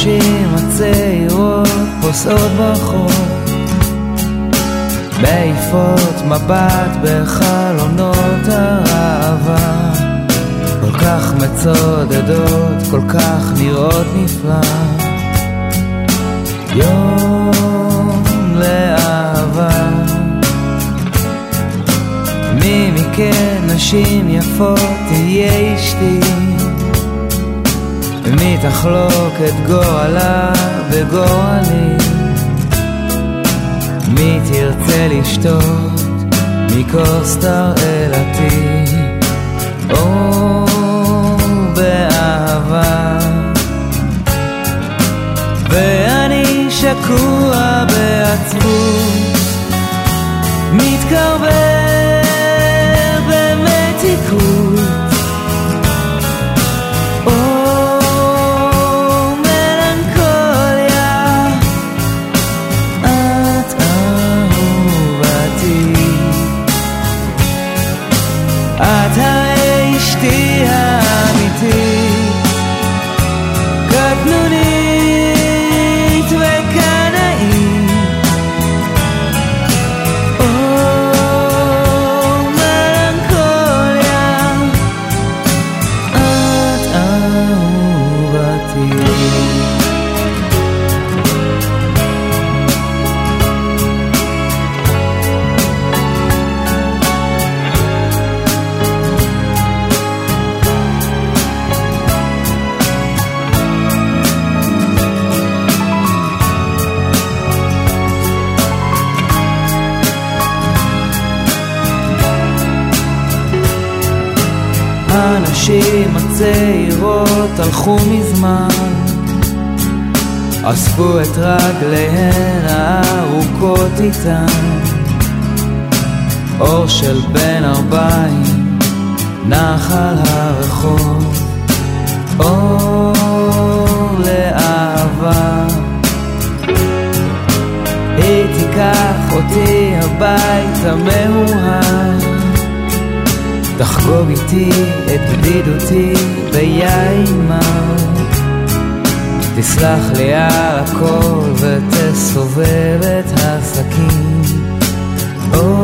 הנשים הצעירות פוסעות ברחוב, מעיפות מבט בחלונות הראווה, כל כך מצודדות, כל כך נראות נפלא. יום לאהבה. מי מכן נשים יפות תהיה אשתי, ומי תחלוק את גורלה וגורלי, מי תרצה לשתות מכוס תרעלתי, או באהבה. ואני שקוע בעצבות, מתקרב במתיקות, את הרי אשתי האמיתית, קטנונית וקנאית, או מלנכוליה, את אהובתי. הנשים הצעירות הלכו מזמן, אספו את רגליהן הארוכות איתן, אור של בן 40 נח על הרחוב, אור לאהבה. היא תיקח אותי הביתה מאוהב, תחגוג איתי את בדידותי ביין מר, תסלח לי על הכל ותסובב את הסכין, או